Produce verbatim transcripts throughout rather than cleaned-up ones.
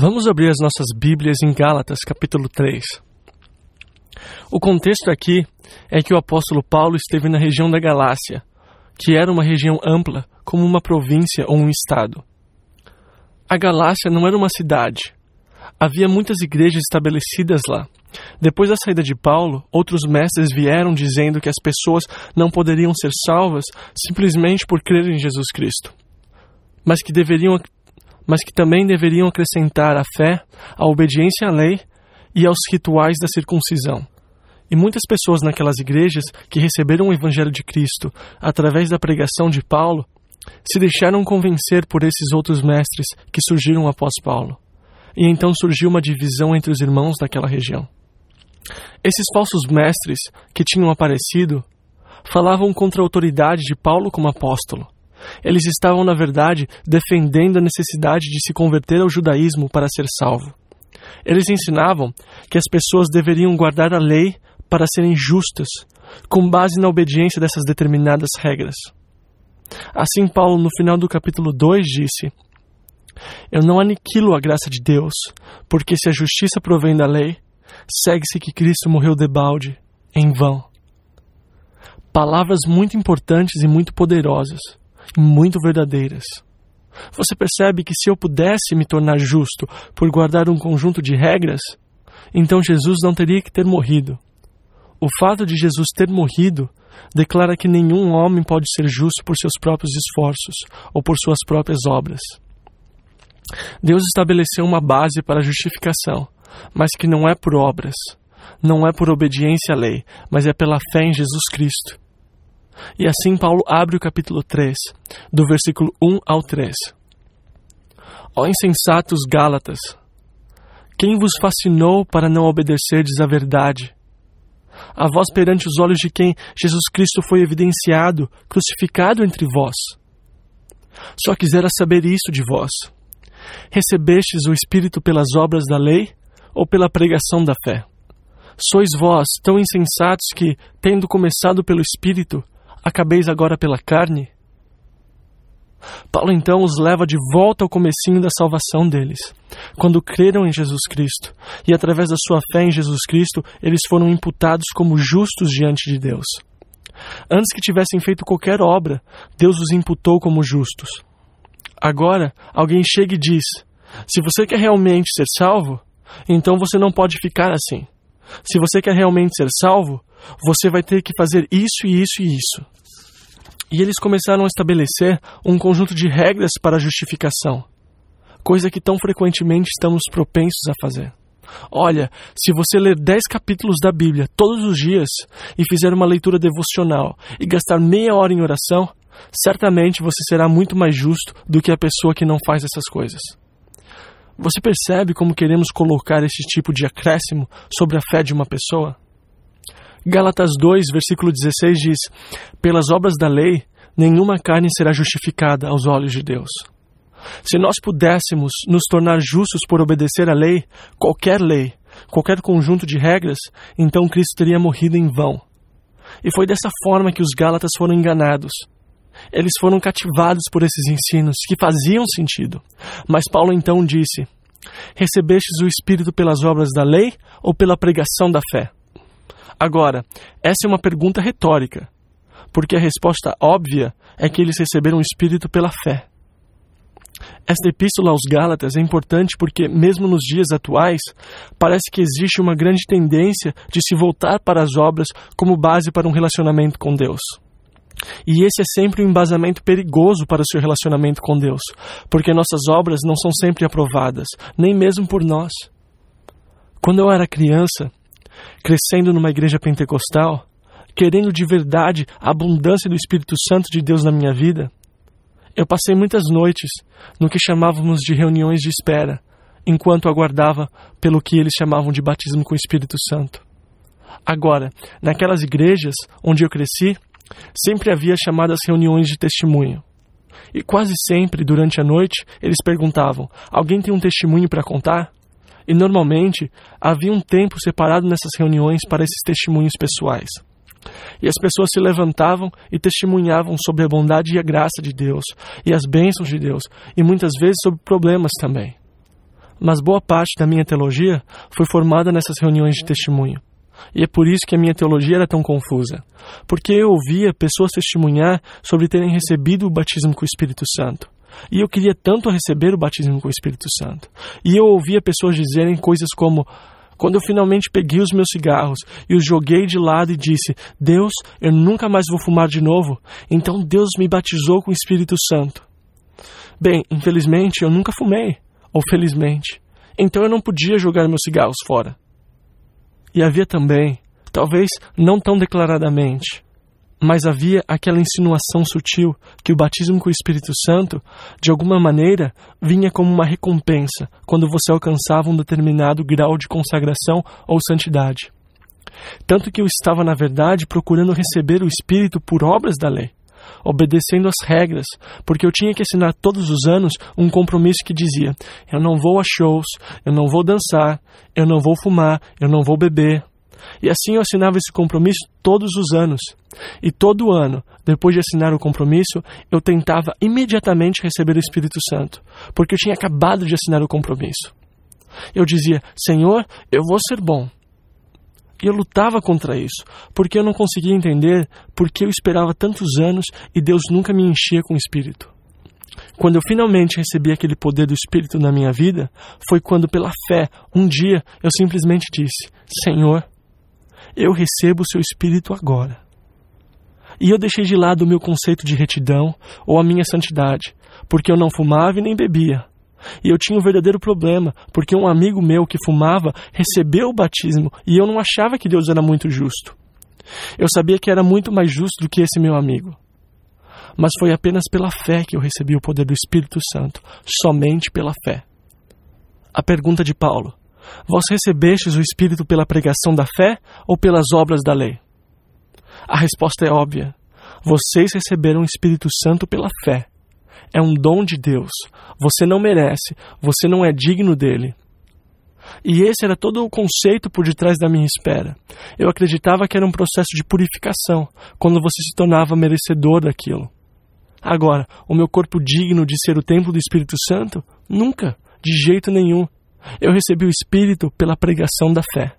Vamos abrir as nossas Bíblias em Gálatas, capítulo três. O contexto aqui é que o apóstolo Paulo esteve na região da Galácia, que era uma região ampla, como uma província ou um estado. A Galácia não era uma cidade. Havia muitas igrejas estabelecidas lá. Depois da saída de Paulo, outros mestres vieram dizendo que as pessoas não poderiam ser salvas simplesmente por crer em Jesus Cristo, mas que deveriam mas que também deveriam acrescentar à fé, à obediência à lei e aos rituais da circuncisão. E muitas pessoas naquelas igrejas que receberam o Evangelho de Cristo através da pregação de Paulo se deixaram convencer por esses outros mestres que surgiram após Paulo. E então surgiu uma divisão entre os irmãos daquela região. Esses falsos mestres que tinham aparecido falavam contra a autoridade de Paulo como apóstolo. Eles estavam, na verdade, defendendo a necessidade de se converter ao judaísmo para ser salvo. Eles ensinavam que as pessoas deveriam guardar a lei para serem justas, com base na obediência dessas determinadas regras. Assim, Paulo, no final do capítulo dois, disse: Eu não aniquilo a graça de Deus, porque se a justiça provém da lei, segue-se que Cristo morreu debalde, em vão. Palavras muito importantes e muito poderosas, e muito verdadeiras. Você percebe que se eu pudesse me tornar justo por guardar um conjunto de regras, então Jesus não teria que ter morrido. O fato de Jesus ter morrido declara que nenhum homem pode ser justo por seus próprios esforços ou por suas próprias obras. Deus estabeleceu uma base para a justificação, mas que não é por obras, não é por obediência à lei, mas é pela fé em Jesus Cristo. E assim Paulo abre o capítulo três, do versículo um ao três. Ó insensatos Gálatas, quem vos fascinou para não obedecerdes à verdade? A vós perante os olhos de quem Jesus Cristo foi evidenciado, crucificado entre vós. Só quisera saber isto de vós: recebestes o Espírito pelas obras da lei ou pela pregação da fé? Sois vós tão insensatos que, tendo começado pelo Espírito, acabeis agora pela carne? Paulo então os leva de volta ao comecinho da salvação deles, quando creram em Jesus Cristo, e através da sua fé em Jesus Cristo, eles foram imputados como justos diante de Deus. Antes que tivessem feito qualquer obra, Deus os imputou como justos. Agora, alguém chega e diz: se você quer realmente ser salvo, então você não pode ficar assim. Se você quer realmente ser salvo, você vai ter que fazer isso e isso e isso. E eles começaram a estabelecer um conjunto de regras para a justificação, coisa que tão frequentemente estamos propensos a fazer. Olha, se você ler dez capítulos da Bíblia todos os dias e fizer uma leitura devocional e gastar meia hora em oração, certamente você será muito mais justo do que a pessoa que não faz essas coisas. Você percebe como queremos colocar esse tipo de acréscimo sobre a fé de uma pessoa? Gálatas dois, versículo dezesseis diz: pelas obras da lei, nenhuma carne será justificada aos olhos de Deus. Se nós pudéssemos nos tornar justos por obedecer à lei, qualquer lei, qualquer conjunto de regras, então Cristo teria morrido em vão. E foi dessa forma que os Gálatas foram enganados. Eles foram cativados por esses ensinos que faziam sentido. Mas Paulo então disse: recebestes o Espírito pelas obras da lei ou pela pregação da fé? Agora, essa é uma pergunta retórica, porque a resposta óbvia é que eles receberam o Espírito pela fé. Esta epístola aos Gálatas é importante porque, mesmo nos dias atuais, parece que existe uma grande tendência de se voltar para as obras como base para um relacionamento com Deus. E esse é sempre um embasamento perigoso para o seu relacionamento com Deus, porque nossas obras não são sempre aprovadas, nem mesmo por nós. Quando eu era criança, crescendo numa igreja pentecostal, querendo de verdade a abundância do Espírito Santo de Deus na minha vida, eu passei muitas noites no que chamávamos de reuniões de espera, enquanto aguardava pelo que eles chamavam de batismo com o Espírito Santo. Agora, naquelas igrejas onde eu cresci, sempre havia chamadas reuniões de testemunho. E quase sempre, durante a noite, eles perguntavam: alguém tem um testemunho para contar? E normalmente havia um tempo separado nessas reuniões para esses testemunhos pessoais. E as pessoas se levantavam e testemunhavam sobre a bondade e a graça de Deus, e as bênçãos de Deus, e muitas vezes sobre problemas também. Mas boa parte da minha teologia foi formada nessas reuniões de testemunho. E é por isso que a minha teologia era tão confusa. Porque eu ouvia pessoas testemunhar sobre terem recebido o batismo com o Espírito Santo. E eu queria tanto receber o batismo com o Espírito Santo. E eu ouvia pessoas dizerem coisas como: quando eu finalmente peguei os meus cigarros e os joguei de lado e disse: Deus, eu nunca mais vou fumar de novo, então Deus me batizou com o Espírito Santo. Bem, infelizmente eu nunca fumei, ou felizmente, então eu não podia jogar meus cigarros fora. E havia também, talvez não tão declaradamente, mas havia aquela insinuação sutil que o batismo com o Espírito Santo, de alguma maneira, vinha como uma recompensa quando você alcançava um determinado grau de consagração ou santidade. Tanto que eu estava, na verdade, procurando receber o Espírito por obras da lei, obedecendo às regras, porque eu tinha que assinar todos os anos um compromisso que dizia: eu não vou a shows, eu não vou dançar, eu não vou fumar, eu não vou beber. E assim eu assinava esse compromisso todos os anos. E todo ano, depois de assinar o compromisso, eu tentava imediatamente receber o Espírito Santo, porque eu tinha acabado de assinar o compromisso. Eu dizia: Senhor, eu vou ser bom. E eu lutava contra isso, porque eu não conseguia entender por que eu esperava tantos anos e Deus nunca me enchia com o Espírito. Quando eu finalmente recebi aquele poder do Espírito na minha vida, foi quando, pela fé, um dia eu simplesmente disse: Senhor, eu recebo o seu Espírito agora. E eu deixei de lado o meu conceito de retidão ou a minha santidade, porque eu não fumava e nem bebia. E eu tinha um verdadeiro problema, porque um amigo meu que fumava recebeu o batismo e eu não achava que Deus era muito justo. Eu sabia que era muito mais justo do que esse meu amigo. Mas foi apenas pela fé que eu recebi o poder do Espírito Santo, somente pela fé. A pergunta de Paulo: vós recebestes o Espírito pela pregação da fé ou pelas obras da lei? A resposta é óbvia. Vocês receberam o Espírito Santo pela fé. É um dom de Deus. Você não merece. Você não é digno dele. E esse era todo o conceito por detrás da minha espera. Eu acreditava que era um processo de purificação, quando você se tornava merecedor daquilo. Agora, o meu corpo digno de ser o templo do Espírito Santo? Nunca, de jeito nenhum. Eu recebi o Espírito pela pregação da fé.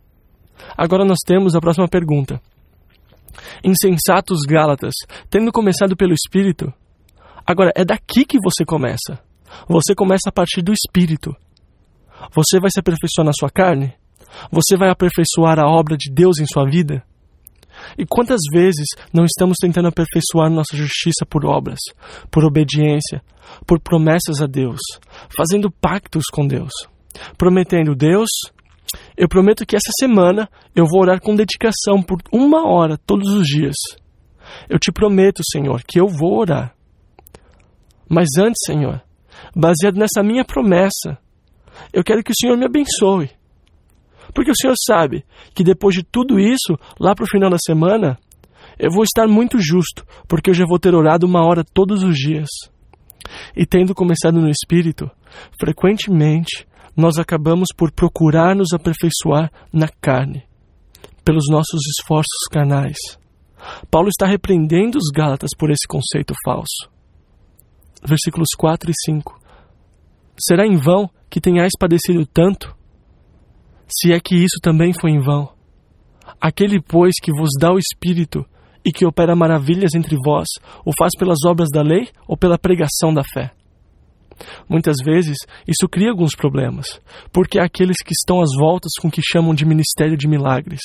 Agora nós temos a próxima pergunta. Insensatos Gálatas, tendo começado pelo Espírito... Agora, é daqui que você começa. Você começa a partir do Espírito. Você vai se aperfeiçoar na sua carne? Você vai aperfeiçoar a obra de Deus em sua vida? E quantas vezes não estamos tentando aperfeiçoar nossa justiça por obras, por obediência, por promessas a Deus, fazendo pactos com Deus, prometendo: Deus, eu prometo que essa semana eu vou orar com dedicação por uma hora todos os dias. Eu te prometo, Senhor, que eu vou orar. Mas antes, Senhor, baseado nessa minha promessa, eu quero que o Senhor me abençoe. Porque o Senhor sabe que depois de tudo isso, lá para o final da semana, eu vou estar muito justo, porque eu já vou ter orado uma hora todos os dias. E tendo começado no Espírito, frequentemente nós acabamos por procurar nos aperfeiçoar na carne, pelos nossos esforços carnais. Paulo está repreendendo os Gálatas por esse conceito falso. Versículos quatro e cinco. Será em vão que tenhais padecido tanto? Se é que isso também foi em vão. Aquele, pois, que vos dá o Espírito e que opera maravilhas entre vós, o faz pelas obras da lei ou pela pregação da fé? Muitas vezes, isso cria alguns problemas, porque há aqueles que estão às voltas com o que chamam de ministério de milagres.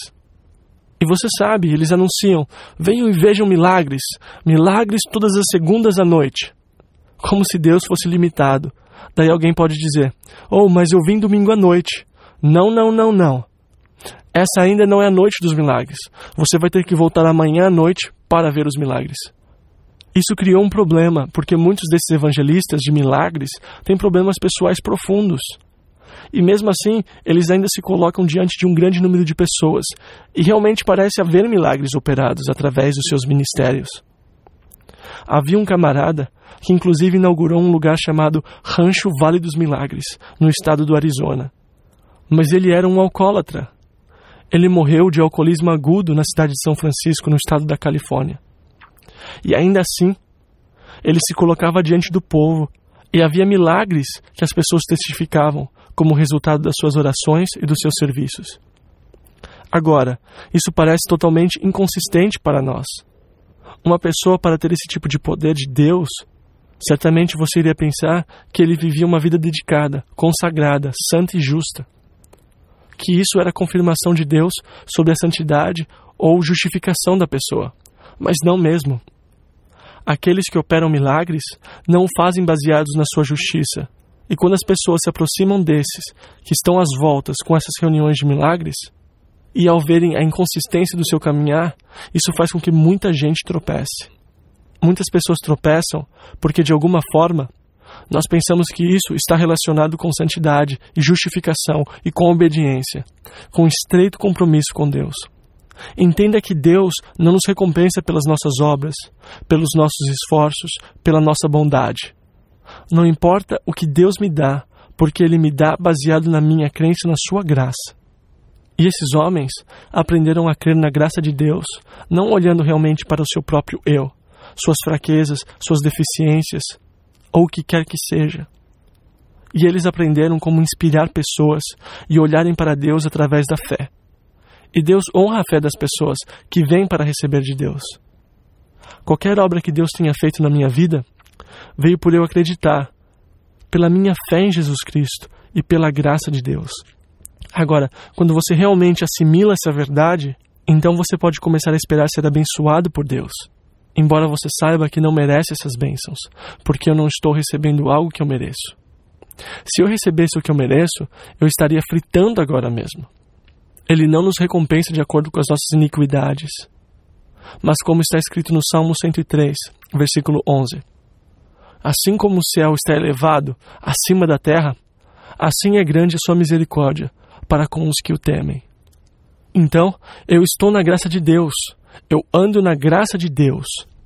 E você sabe, eles anunciam: venham e vejam milagres, milagres todas as segundas à noite. Como se Deus fosse limitado. Daí alguém pode dizer: oh, mas eu vim domingo à noite. Não, não, não, não. Essa ainda não é a noite dos milagres. Você vai ter que voltar amanhã à noite para ver os milagres. Isso criou um problema, porque muitos desses evangelistas de milagres têm problemas pessoais profundos. E mesmo assim, eles ainda se colocam diante de um grande número de pessoas. E realmente parece haver milagres operados através dos seus ministérios. Havia um camarada que inclusive inaugurou um lugar chamado Rancho Vale dos Milagres, no estado do Arizona. Mas ele era um alcoólatra. Ele morreu de alcoolismo agudo na cidade de São Francisco, no estado da Califórnia. E ainda assim, ele se colocava diante do povo, e havia milagres que as pessoas testificavam, como resultado das suas orações e dos seus serviços. Agora, isso parece totalmente inconsistente para nós. Uma pessoa, para ter esse tipo de poder de Deus, certamente você iria pensar que ele vivia uma vida dedicada, consagrada, santa e justa. Que isso era confirmação de Deus sobre a santidade ou justificação da pessoa. Mas não mesmo. Aqueles que operam milagres não o fazem baseados na sua justiça. E quando as pessoas se aproximam desses, que estão às voltas com essas reuniões de milagres, e ao verem a inconsistência do seu caminhar, isso faz com que muita gente tropece. Muitas pessoas tropeçam porque, de alguma forma, nós pensamos que isso está relacionado com santidade e justificação e com obediência, com estreito compromisso com Deus. Entenda que Deus não nos recompensa pelas nossas obras, pelos nossos esforços, pela nossa bondade. Não importa o que Deus me dá, porque Ele me dá baseado na minha crença na sua graça. E esses homens aprenderam a crer na graça de Deus, não olhando realmente para o seu próprio eu, suas fraquezas, suas deficiências, ou o que quer que seja. E eles aprenderam como inspirar pessoas e olharem para Deus através da fé. E Deus honra a fé das pessoas que vêm para receber de Deus. Qualquer obra que Deus tenha feito na minha vida veio por eu acreditar, pela minha fé em Jesus Cristo e pela graça de Deus. Agora, quando você realmente assimila essa verdade, então você pode começar a esperar ser abençoado por Deus. Embora você saiba que não merece essas bênçãos, porque eu não estou recebendo algo que eu mereço. Se eu recebesse o que eu mereço, eu estaria fritando agora mesmo. Ele não nos recompensa de acordo com as nossas iniquidades. Mas como está escrito no Salmo cento e três, versículo onze. Assim como o céu está elevado acima da terra, assim é grande a sua misericórdia para com os que o temem. Então, eu estou na graça de Deus. Eu ando na graça de Deus.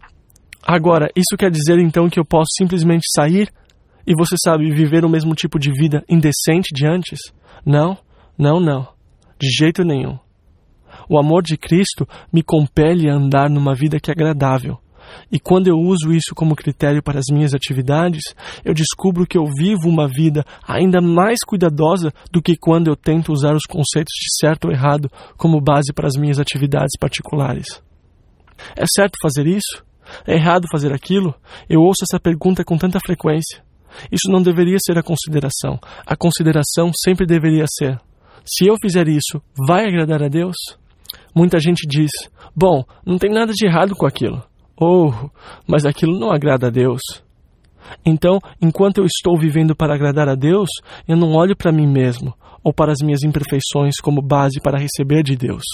Agora, isso quer dizer então que eu posso simplesmente sair e, você sabe, viver o mesmo tipo de vida indecente de antes? Não, não, não. De jeito nenhum. O amor de Cristo me compele a andar numa vida que é agradável. E quando eu uso isso como critério para as minhas atividades, eu descubro que eu vivo uma vida ainda mais cuidadosa do que quando eu tento usar os conceitos de certo ou errado como base para as minhas atividades particulares. É certo fazer isso? É errado fazer aquilo? Eu ouço essa pergunta com tanta frequência. Isso não deveria ser a consideração. A consideração sempre deveria ser: se eu fizer isso, vai agradar a Deus? Muita gente diz: bom, não tem nada de errado com aquilo. Oh, mas aquilo não agrada a Deus. Então, enquanto eu estou vivendo para agradar a Deus, eu não olho para mim mesmo ou para as minhas imperfeições como base para receber de Deus.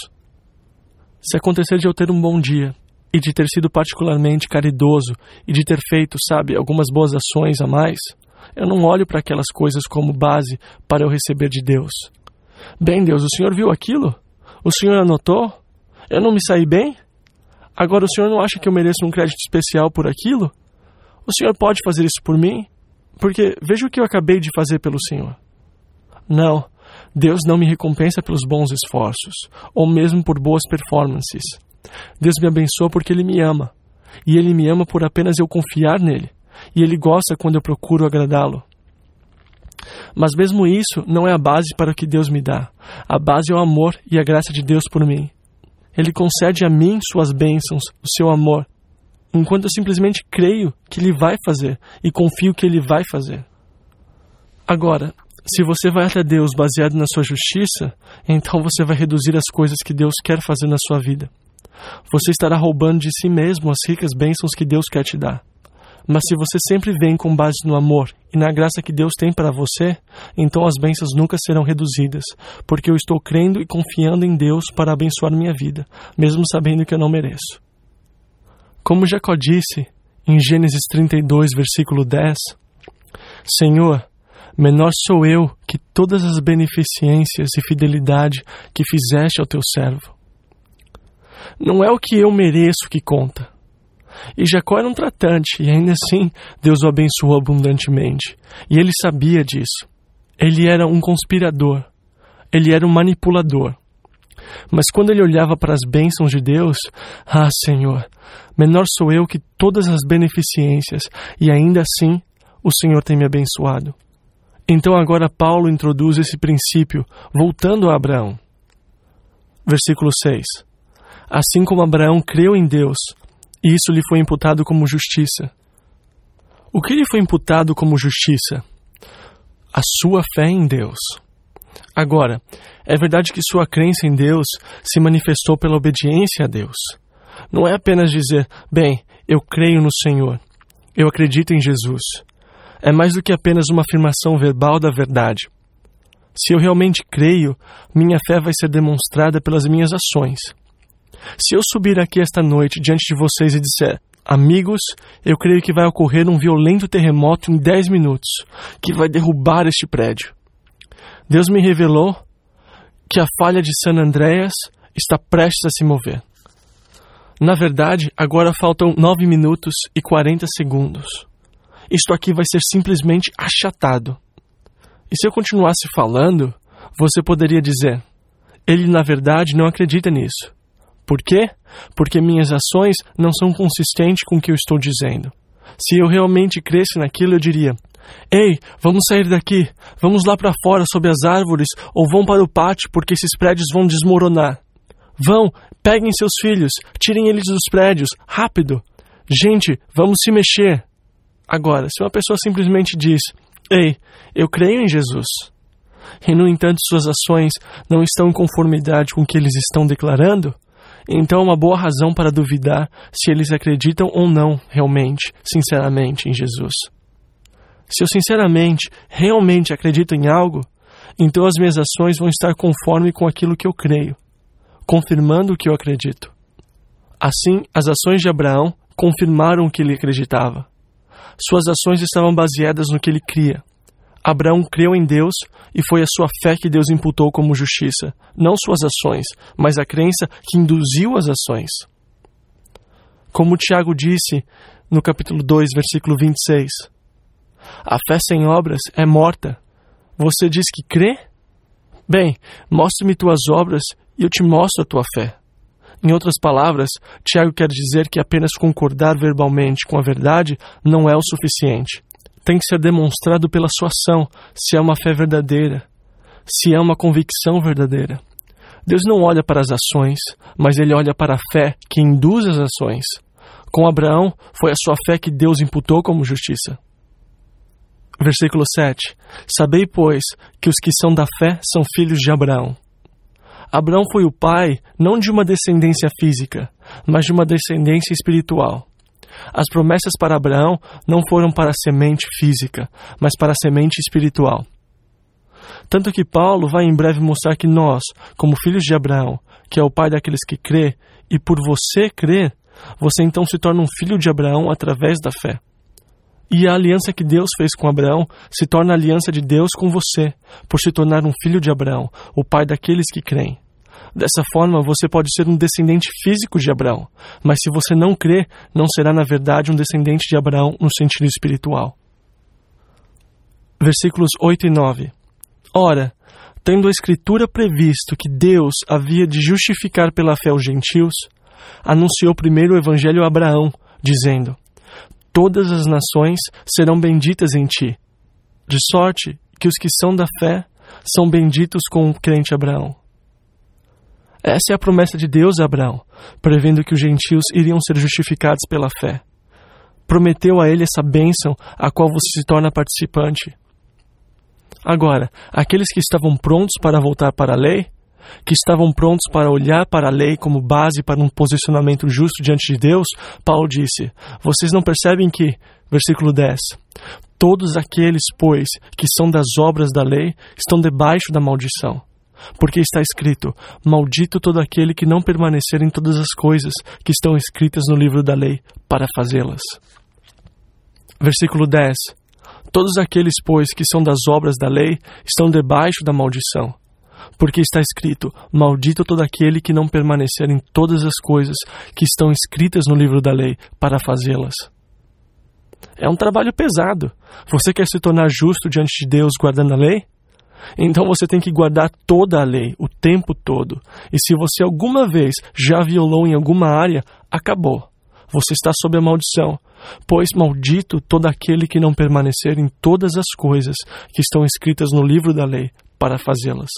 Se acontecer de eu ter um bom dia e de ter sido particularmente caridoso e de ter feito, sabe, algumas boas ações a mais, eu não olho para aquelas coisas como base para eu receber de Deus. Bem, Deus, o Senhor viu aquilo? O Senhor anotou? Eu não me saí bem? Agora o Senhor não acha que eu mereço um crédito especial por aquilo? O Senhor pode fazer isso por mim? Porque veja o que eu acabei de fazer pelo Senhor. Não, Deus não me recompensa pelos bons esforços, ou mesmo por boas performances. Deus me abençoa porque Ele me ama. E Ele me ama por apenas eu confiar nele. E Ele gosta quando eu procuro agradá-lo. Mas mesmo isso não é a base para o que Deus me dá. A base é o amor e a graça de Deus por mim. Ele concede a mim suas bênçãos, o seu amor, enquanto eu simplesmente creio que Ele vai fazer e confio que Ele vai fazer. Agora, se você vai até Deus baseado na sua justiça, então você vai reduzir as coisas que Deus quer fazer na sua vida. Você estará roubando de si mesmo as ricas bênçãos que Deus quer te dar. Mas se você sempre vem com base no amor e na graça que Deus tem para você, então as bênçãos nunca serão reduzidas, porque eu estou crendo e confiando em Deus para abençoar minha vida, mesmo sabendo que eu não mereço. Como Jacó disse em Gênesis trinta e dois, versículo dez, Senhor, menor sou eu que todas as beneficências e fidelidade que fizeste ao teu servo. Não é o que eu mereço que conta. E Jacó era um tratante, e ainda assim Deus o abençoou abundantemente. E ele sabia disso. Ele era um conspirador. Ele era um manipulador. Mas quando ele olhava para as bênçãos de Deus, ah, Senhor, menor sou eu que todas as beneficências, e ainda assim o Senhor tem me abençoado. Então agora Paulo introduz esse princípio, voltando a Abraão. Versículo seis. Assim como Abraão creu em Deus, e isso lhe foi imputado como justiça. O que lhe foi imputado como justiça? A sua fé em Deus. Agora, é verdade que sua crença em Deus se manifestou pela obediência a Deus. Não é apenas dizer, bem, eu creio no Senhor, eu acredito em Jesus. É mais do que apenas uma afirmação verbal da verdade. Se eu realmente creio, minha fé vai ser demonstrada pelas minhas ações. Se eu subir aqui esta noite diante de vocês e disser, amigos, eu creio que vai ocorrer um violento terremoto em dez minutos, que vai derrubar este prédio. Deus me revelou que a falha de San Andreas está prestes a se mover. Na verdade, agora faltam nove minutos e quarenta segundos. Isto aqui vai ser simplesmente achatado. E se eu continuasse falando, você poderia dizer, ele na verdade não acredita nisso. Por quê? Porque minhas ações não são consistentes com o que eu estou dizendo. Se eu realmente cresce naquilo, eu diria, ei, vamos sair daqui, vamos lá para fora sob as árvores ou vão para o pátio porque esses prédios vão desmoronar. Vão, peguem seus filhos, tirem eles dos prédios, rápido. Gente, vamos se mexer. Agora, se uma pessoa simplesmente diz, ei, eu creio em Jesus, e no entanto suas ações não estão em conformidade com o que eles estão declarando, então é uma boa razão para duvidar se eles acreditam ou não realmente, sinceramente, em Jesus. Se eu sinceramente, realmente acredito em algo, então as minhas ações vão estar conforme com aquilo que eu creio, confirmando o que eu acredito. Assim, as ações de Abraão confirmaram o que ele acreditava. Suas ações estavam baseadas no que ele cria. Abraão creu em Deus e foi a sua fé que Deus imputou como justiça, não suas ações, mas a crença que induziu as ações. Como Tiago disse no capítulo dois, versículo vinte e seis, a fé sem obras é morta. Você diz que crê? Bem, mostre-me tuas obras e eu te mostro a tua fé. Em outras palavras, Tiago quer dizer que apenas concordar verbalmente com a verdade não é o suficiente. Tem que ser demonstrado pela sua ação se é uma fé verdadeira, se é uma convicção verdadeira. Deus não olha para as ações, mas Ele olha para a fé que induz as ações. Com Abraão, foi a sua fé que Deus imputou como justiça. Versículo sete. Sabei, pois, que os que são da fé são filhos de Abraão. Abraão foi o pai não de uma descendência física, mas de uma descendência espiritual. As promessas para Abraão não foram para a semente física, mas para a semente espiritual. Tanto que Paulo vai em breve mostrar que nós, como filhos de Abraão, que é o pai daqueles que crê, e por você crer, você então se torna um filho de Abraão através da fé. E a aliança que Deus fez com Abraão se torna a aliança de Deus com você, por se tornar um filho de Abraão, o pai daqueles que creem. Dessa forma, você pode ser um descendente físico de Abraão, mas se você não crê, não será na verdade um descendente de Abraão no sentido espiritual. Versículos oito e nove. Ora, tendo a Escritura previsto que Deus havia de justificar pela fé os gentios, anunciou primeiro o Evangelho a Abraão, dizendo, todas as nações serão benditas em ti, de sorte que os que são da fé são benditos com o crente Abraão. Essa é a promessa de Deus a Abraão, prevendo que os gentios iriam ser justificados pela fé. Prometeu a ele essa bênção, a qual você se torna participante. Agora, aqueles que estavam prontos para voltar para a lei, que estavam prontos para olhar para a lei como base para um posicionamento justo diante de Deus, Paulo disse, vocês não percebem que, versículo dez, todos aqueles, pois, que são das obras da lei, estão debaixo da maldição. Porque está escrito, maldito todo aquele que não permanecer em todas as coisas que estão escritas no livro da lei, para fazê-las. Versículo dez. Todos aqueles, pois, que são das obras da lei, estão debaixo da maldição. Porque está escrito, maldito todo aquele que não permanecer em todas as coisas que estão escritas no livro da lei, para fazê-las. É um trabalho pesado. Você quer se tornar justo diante de Deus guardando a lei? Então você tem que guardar toda a lei, o tempo todo. E se você alguma vez já violou em alguma área, acabou. você está sob a maldição, pois maldito todo aquele que não permanecer em todas as coisas que estão escritas no livro da lei para fazê-las.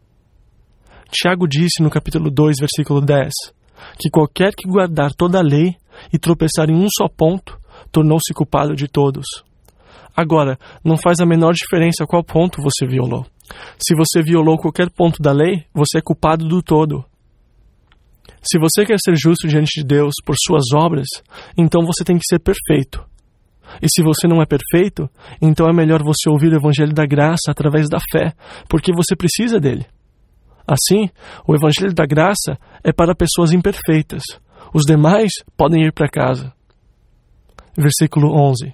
Tiago disse no capítulo dois, versículo dez, que qualquer que guardar toda a lei e tropeçar em um só ponto, tornou-se culpado de todos. Agora, não faz a menor diferença qual ponto você violou. Se você violou qualquer ponto da lei, você é culpado do todo. Se você quer ser justo diante de Deus por suas obras, então você tem que ser perfeito. E se você não é perfeito, então é melhor você ouvir o Evangelho da Graça através da fé, porque você precisa dele. Assim, o Evangelho da Graça é para pessoas imperfeitas. Os demais podem ir para casa. Versículo onze.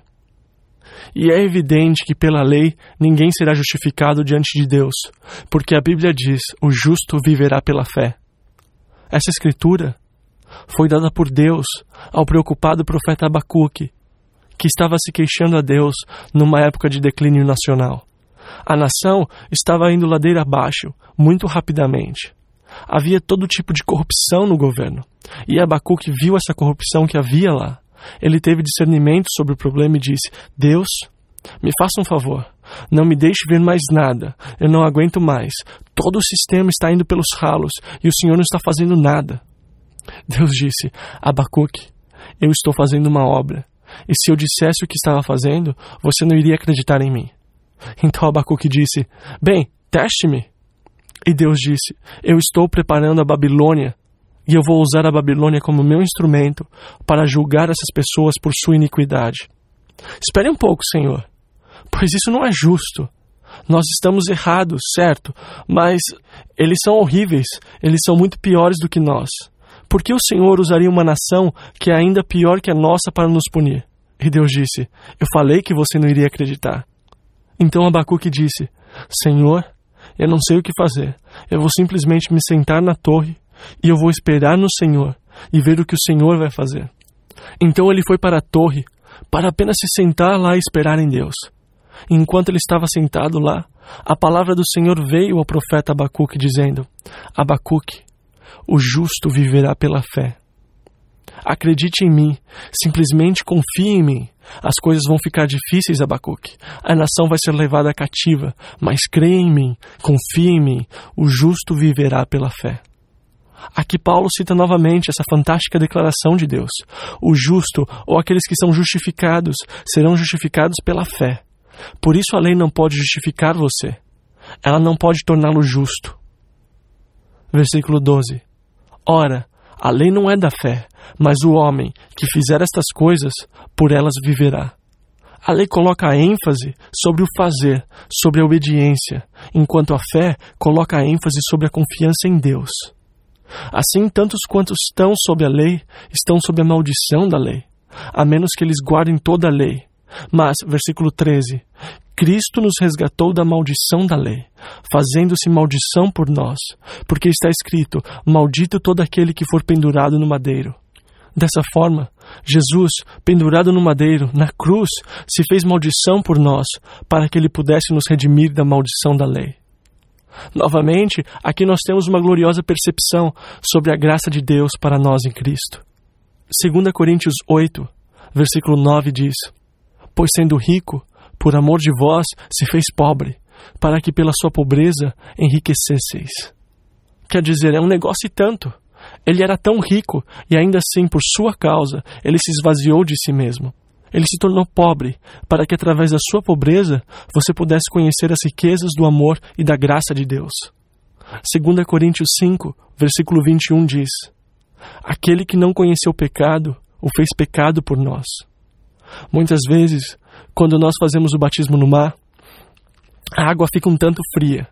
E é evidente que pela lei ninguém será justificado diante de Deus, porque a Bíblia diz, o justo viverá pela fé. Essa escritura foi dada por Deus ao preocupado profeta Abacuque, que estava se queixando a Deus numa época de declínio nacional. A nação estava indo ladeira abaixo, muito rapidamente. Havia todo tipo de corrupção no governo, e Abacuque viu essa corrupção que havia lá. Ele teve discernimento sobre o problema e disse, Deus, me faça um favor, não me deixe ver mais nada, eu não aguento mais, todo o sistema está indo pelos ralos e o Senhor não está fazendo nada. Deus disse, Abacuque, eu estou fazendo uma obra, e se eu dissesse o que estava fazendo, você não iria acreditar em mim. Então Abacuque disse, bem, teste-me. E Deus disse, eu estou preparando a Babilônia, e eu vou usar a Babilônia como meu instrumento para julgar essas pessoas por sua iniquidade. Espere um pouco, Senhor, pois isso não é justo. Nós estamos errados, certo, mas eles são horríveis, eles são muito piores do que nós. Por que o Senhor usaria uma nação que é ainda pior que a nossa para nos punir? E Deus disse, eu falei que você não iria acreditar. Então Abacuque disse, Senhor, eu não sei o que fazer, eu vou simplesmente me sentar na torre e eu vou esperar no Senhor e ver o que o Senhor vai fazer. Então ele foi para a torre para apenas se sentar lá e esperar em Deus. Enquanto ele estava sentado lá, a palavra do Senhor veio ao profeta Abacuque dizendo, Abacuque, o justo viverá pela fé. Acredite em mim, simplesmente confie em mim. As coisas vão ficar difíceis, Abacuque. A nação vai ser levada cativa, mas creia em mim, confie em mim. O justo viverá pela fé. Aqui Paulo cita novamente essa fantástica declaração de Deus. O justo, ou aqueles que são justificados, serão justificados pela fé. Por isso a lei não pode justificar você. Ela não pode torná-lo justo. Versículo doze. Ora, a lei não é da fé, mas o homem que fizer estas coisas, por elas viverá. A lei coloca a ênfase sobre o fazer, sobre a obediência, enquanto a fé coloca a ênfase sobre a confiança em Deus. Assim, tantos quantos estão sob a lei, estão sob a maldição da lei, a menos que eles guardem toda a lei. Mas, versículo treze, Cristo nos resgatou da maldição da lei, fazendo-se maldição por nós, porque está escrito, maldito todo aquele que for pendurado no madeiro. Dessa forma, Jesus, pendurado no madeiro, na cruz, se fez maldição por nós, para que ele pudesse nos redimir da maldição da lei. Novamente, aqui nós temos uma gloriosa percepção sobre a graça de Deus para nós em Cristo. Segunda Coríntios oito, versículo nove diz, pois sendo rico, por amor de vós, se fez pobre, para que pela sua pobreza enriquecesseis. Quer dizer, é um negócio e tanto. Ele era tão rico, e ainda assim, por sua causa, ele se esvaziou de si mesmo. Ele se tornou pobre, para que através da sua pobreza, você pudesse conhecer as riquezas do amor e da graça de Deus. Segunda Coríntios cinco, versículo vinte e um diz, aquele que não conheceu o pecado, o fez pecado por nós. Muitas vezes, quando nós fazemos o batismo no mar, a água fica um tanto fria.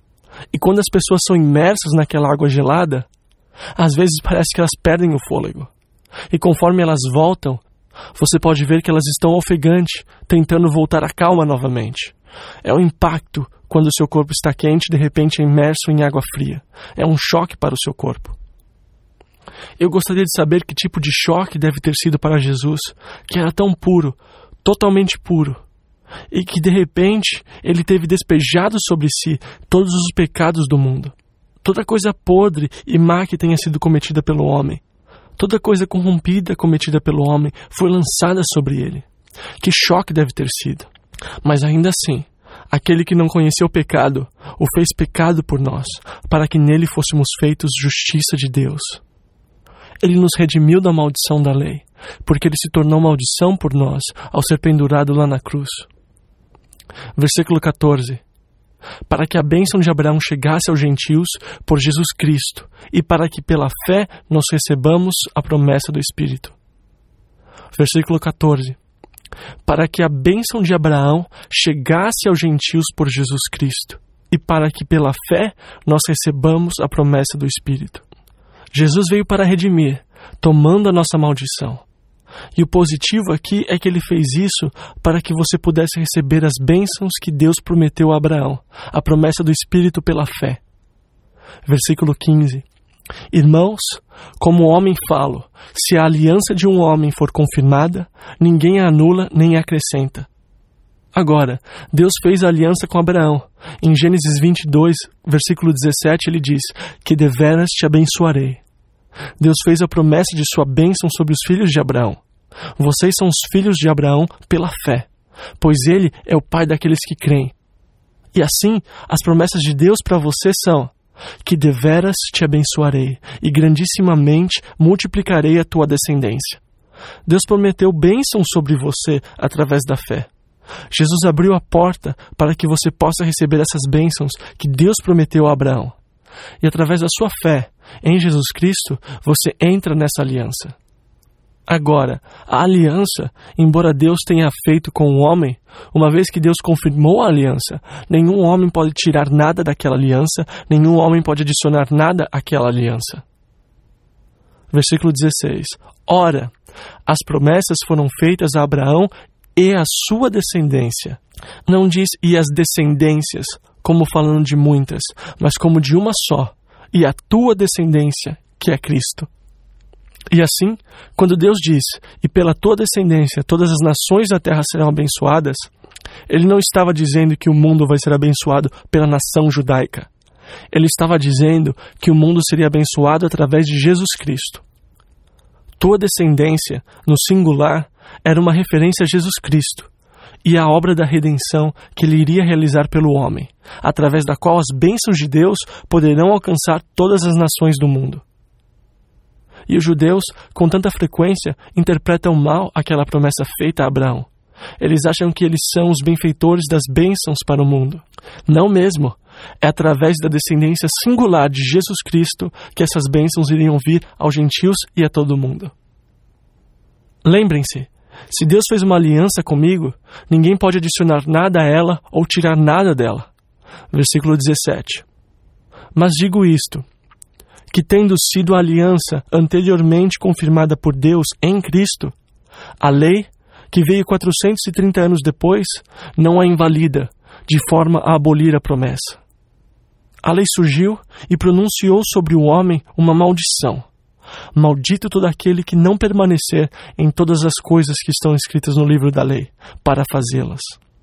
E quando as pessoas são imersas naquela água gelada, às vezes parece que elas perdem o fôlego. E conforme elas voltam, você pode ver que elas estão ofegantes, tentando voltar à calma novamente. É um impacto quando o seu corpo está quente e de repente é imerso em água fria. É um choque para o seu corpo. Eu gostaria de saber que tipo de choque deve ter sido para Jesus, que era tão puro, totalmente puro, e que de repente ele teve despejado sobre si todos os pecados do mundo. Toda coisa podre e má que tenha sido cometida pelo homem. Toda coisa corrompida cometida pelo homem foi lançada sobre ele. Que choque deve ter sido! Mas ainda assim, aquele que não conheceu o pecado, o fez pecado por nós, para que nele fôssemos feitos justiça de Deus. Ele nos redimiu da maldição da lei, porque ele se tornou maldição por nós, ao ser pendurado lá na cruz. Versículo quatorze. Para que a bênção de Abraão chegasse aos gentios por Jesus Cristo, e para que pela fé nós recebamos a promessa do Espírito. Versículo quatorze. Para que a bênção de Abraão chegasse aos gentios por Jesus Cristo, e para que pela fé nós recebamos a promessa do Espírito. Jesus veio para redimir, tomando a nossa maldição. E o positivo aqui é que ele fez isso para que você pudesse receber as bênçãos que Deus prometeu a Abraão, a promessa do Espírito pela fé. Versículo quinze. Irmãos, como homem falo, se a aliança de um homem for confirmada, ninguém a anula nem a acrescenta. Agora, Deus fez a aliança com Abraão. Em Gênesis vinte e dois, versículo dezessete, ele diz que deveras te abençoarei. Deus fez a promessa de sua bênção sobre os filhos de Abraão. Vocês são os filhos de Abraão pela fé, pois ele é o pai daqueles que creem. E assim, as promessas de Deus para você são que deveras te abençoarei e grandissimamente multiplicarei a tua descendência. Deus prometeu bênção sobre você através da fé. Jesus abriu a porta para que você possa receber essas bênçãos que Deus prometeu a Abraão. E através da sua fé em Jesus Cristo, você entra nessa aliança. Agora, a aliança, embora Deus tenha feito com o homem, uma vez que Deus confirmou a aliança, nenhum homem pode tirar nada daquela aliança, nenhum homem pode adicionar nada àquela aliança. Versículo dezesseis. Ora, as promessas foram feitas a Abraão e a sua descendência. Não diz e as descendências, como falando de muitas, mas como de uma só, e a tua descendência, que é Cristo. E assim, quando Deus diz, e pela tua descendência todas as nações da terra serão abençoadas, ele não estava dizendo que o mundo vai ser abençoado pela nação judaica. Ele estava dizendo que o mundo seria abençoado através de Jesus Cristo. Tua descendência, no singular, era uma referência a Jesus Cristo e a obra da redenção que ele iria realizar pelo homem, através da qual as bênçãos de Deus poderão alcançar todas as nações do mundo. E os judeus, com tanta frequência, interpretam mal aquela promessa feita a Abraão. Eles acham que eles são os benfeitores das bênçãos para o mundo. Não mesmo. É através da descendência singular de Jesus Cristo que essas bênçãos iriam vir aos gentios e a todo mundo. Lembrem-se, se Deus fez uma aliança comigo, ninguém pode adicionar nada a ela ou tirar nada dela. Versículo dezessete. Mas digo isto, que tendo sido a aliança anteriormente confirmada por Deus em Cristo, a lei, que veio quatrocentos e trinta anos depois, não a invalida, de forma a abolir a promessa. A lei surgiu e pronunciou sobre o homem uma maldição. Maldito todo aquele que não permanecer em todas as coisas que estão escritas no livro da lei, para fazê-las.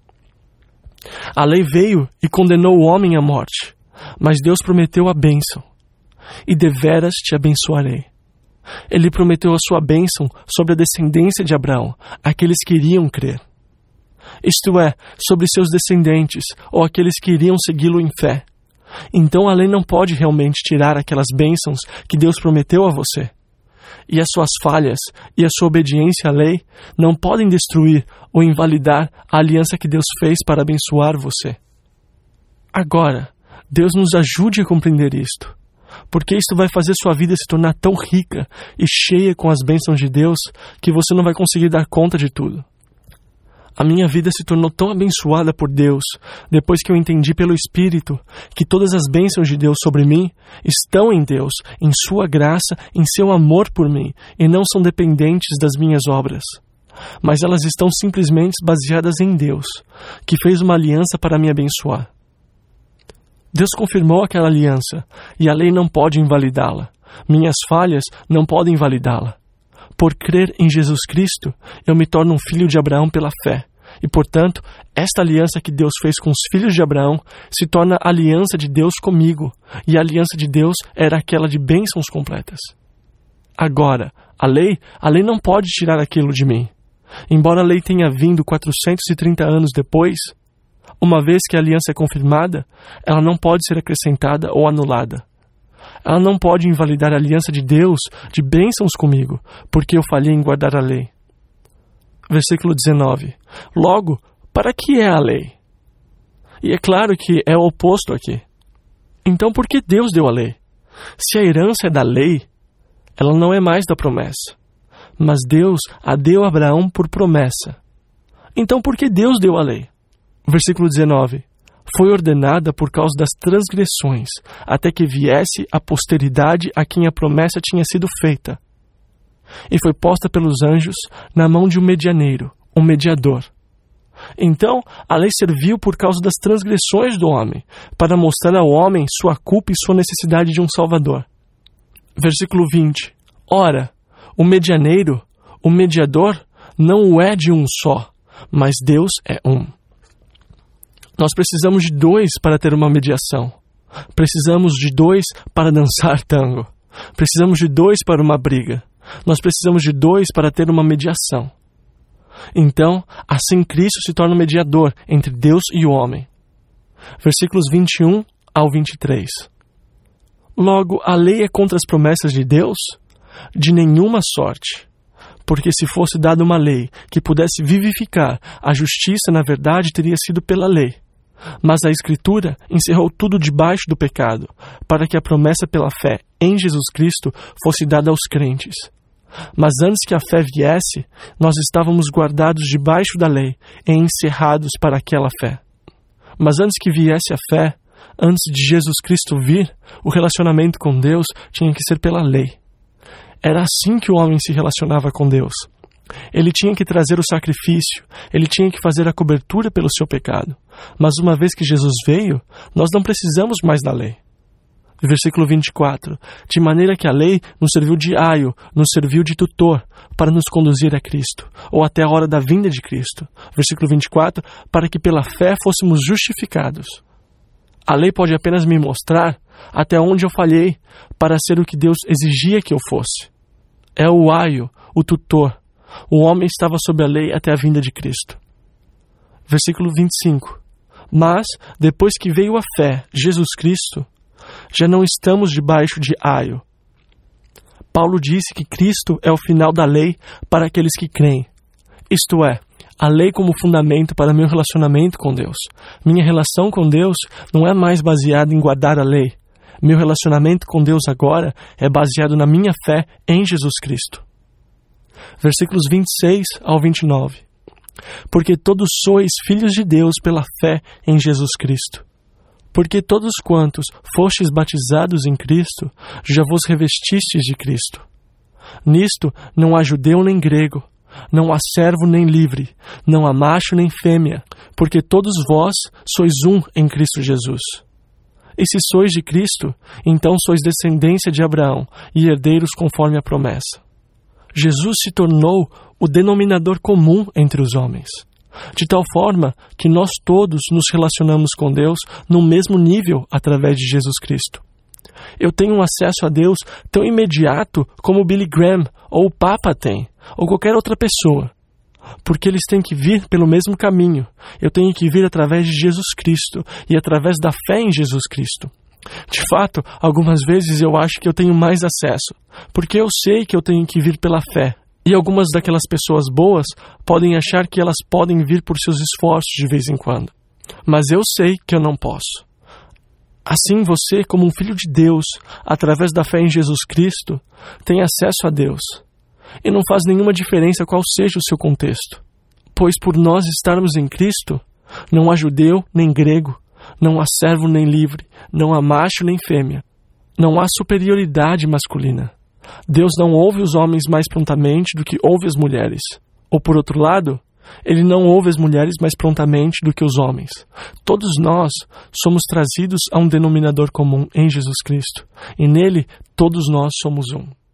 A lei veio e condenou o homem à morte, mas Deus prometeu a bênção. E deveras te abençoarei. Ele prometeu a sua bênção sobre a descendência de Abraão, aqueles que iriam crer. Isto é, sobre seus descendentes, ou aqueles que iriam segui-lo em fé. Então a lei não pode realmente tirar aquelas bênçãos que Deus prometeu a você. E as suas falhas e a sua obediência à lei não podem destruir ou invalidar a aliança que Deus fez para abençoar você. Agora, Deus nos ajude a compreender isto, porque isto vai fazer sua vida se tornar tão rica e cheia com as bênçãos de Deus que você não vai conseguir dar conta de tudo. A minha vida se tornou tão abençoada por Deus, depois que eu entendi pelo Espírito que todas as bênçãos de Deus sobre mim estão em Deus, em sua graça, em seu amor por mim, e não são dependentes das minhas obras. Mas elas estão simplesmente baseadas em Deus, que fez uma aliança para me abençoar. Deus confirmou aquela aliança, e a lei não pode invalidá-la. Minhas falhas não podem invalidá-la. Por crer em Jesus Cristo, eu me torno um filho de Abraão pela fé. E, portanto, esta aliança que Deus fez com os filhos de Abraão se torna a aliança de Deus comigo. E a aliança de Deus era aquela de bênçãos completas. Agora, a lei, a lei não pode tirar aquilo de mim. Embora a lei tenha vindo quatrocentos e trinta anos depois, uma vez que a aliança é confirmada, ela não pode ser acrescentada ou anulada. Ela não pode invalidar a aliança de Deus, de bênçãos comigo, porque eu falhei em guardar a lei. Versículo dezenove. Logo, para que é a lei? E é claro que é o oposto aqui. Então, por que Deus deu a lei? Se a herança é da lei, ela não é mais da promessa. Mas Deus a deu a Abraão por promessa. Então, por que Deus deu a lei? Versículo dezenove. Foi ordenada por causa das transgressões, até que viesse a posteridade a quem a promessa tinha sido feita. E foi posta pelos anjos na mão de um medianeiro, um mediador. Então, a lei serviu por causa das transgressões do homem, para mostrar ao homem sua culpa e sua necessidade de um Salvador. Versículo vinte. Ora, o medianeiro, o mediador, não o é de um só, mas Deus é um. Nós precisamos de dois para ter uma mediação. Precisamos de dois para dançar tango. Precisamos de dois para uma briga. Nós precisamos de dois para ter uma mediação. Então, assim Cristo se torna o mediador entre Deus e o homem. Versículos vinte e um ao vinte e três. Logo, a lei é contra as promessas de Deus? De nenhuma sorte. Porque se fosse dada uma lei que pudesse vivificar, a justiça, na verdade, teria sido pela lei. Mas a Escritura encerrou tudo debaixo do pecado, para que a promessa pela fé em Jesus Cristo fosse dada aos crentes. Mas antes que a fé viesse, nós estávamos guardados debaixo da lei e encerrados para aquela fé. Mas antes que viesse a fé, antes de Jesus Cristo vir, o relacionamento com Deus tinha que ser pela lei. Era assim que o homem se relacionava com Deus. Ele tinha que trazer o sacrifício, ele tinha que fazer a cobertura pelo seu pecado. Mas uma vez que Jesus veio, nós não precisamos mais da lei. Versículo vinte e quatro. De maneira que a lei nos serviu de aio, nos serviu de tutor, para nos conduzir a Cristo, ou até a hora da vinda de Cristo. Versículo vinte e quatro. Para que pela fé fôssemos justificados. A lei pode apenas me mostrar até onde eu falhei para ser o que Deus exigia que eu fosse. É o aio, o tutor. O homem estava sob a lei até a vinda de Cristo. Versículo vinte e cinco. Mas, depois que veio a fé, Jesus Cristo, já não estamos debaixo de aio. Paulo disse que Cristo é o final da lei para aqueles que creem. Isto é, a lei como fundamento para meu relacionamento com Deus. Minha relação com Deus não é mais baseada em guardar a lei. Meu relacionamento com Deus agora é baseado na minha fé em Jesus Cristo. Versículos vinte e seis ao vinte e nove. Porque todos sois filhos de Deus pela fé em Jesus Cristo. Porque todos quantos fostes batizados em Cristo, já vos revestistes de Cristo. Nisto não há judeu nem grego, não há servo nem livre, não há macho nem fêmea, porque todos vós sois um em Cristo Jesus. E se sois de Cristo, então sois descendência de Abraão e herdeiros conforme a promessa. Jesus se tornou o denominador comum entre os homens, de tal forma que nós todos nos relacionamos com Deus no mesmo nível através de Jesus Cristo. Eu tenho um acesso a Deus tão imediato como o Billy Graham ou o Papa tem, ou qualquer outra pessoa, porque eles têm que vir pelo mesmo caminho. Eu tenho que vir através de Jesus Cristo e através da fé em Jesus Cristo. De fato, algumas vezes eu acho que eu tenho mais acesso, porque eu sei que eu tenho que vir pela fé. E algumas daquelas pessoas boas podem achar que elas podem vir por seus esforços de vez em quando. Mas eu sei que eu não posso. Assim você, como um filho de Deus, através da fé em Jesus Cristo, tem acesso a Deus. E não faz nenhuma diferença qual seja o seu contexto. Pois por nós estarmos em Cristo, não há judeu nem grego, não há servo nem livre, não há macho nem fêmea. Não há superioridade masculina. Deus não ouve os homens mais prontamente do que ouve as mulheres. Ou por outro lado, Ele não ouve as mulheres mais prontamente do que os homens. Todos nós somos trazidos a um denominador comum em Jesus Cristo. E nele, todos nós somos um.